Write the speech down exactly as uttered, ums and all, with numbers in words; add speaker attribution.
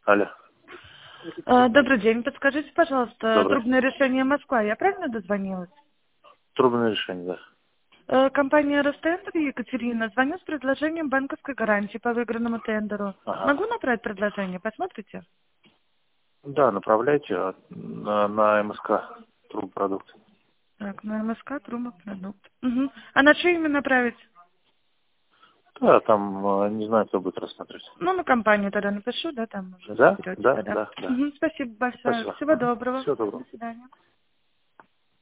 Speaker 1: Алло.
Speaker 2: Э, Добрый день. Подскажите, пожалуйста,
Speaker 1: Добрый.
Speaker 2: трубное решение Москва. Я правильно дозвонилась?
Speaker 1: Трудное решение, да.
Speaker 2: Э, Компания Ростендер, Екатерина, звоню с предложением банковской гарантии по выигранному тендеру.
Speaker 1: Ага.
Speaker 2: Могу направить предложение? Посмотрите?
Speaker 1: Да, направляйте а, на, на МСК трубопродукт.
Speaker 2: Так, на МСК трубопродукт. Угу. А на что именно направить?
Speaker 1: Да, там а, не знаю, кто будет рассматривать.
Speaker 2: Ну, на компанию тогда напишу, да, там уже
Speaker 1: Да,
Speaker 2: разберетесь
Speaker 1: да,
Speaker 2: тогда.
Speaker 1: да, да.
Speaker 2: Мгм, спасибо большое.
Speaker 1: Спасибо.
Speaker 2: Всего
Speaker 1: Мгм.
Speaker 2: доброго.
Speaker 1: Всего доброго.
Speaker 2: До свидания.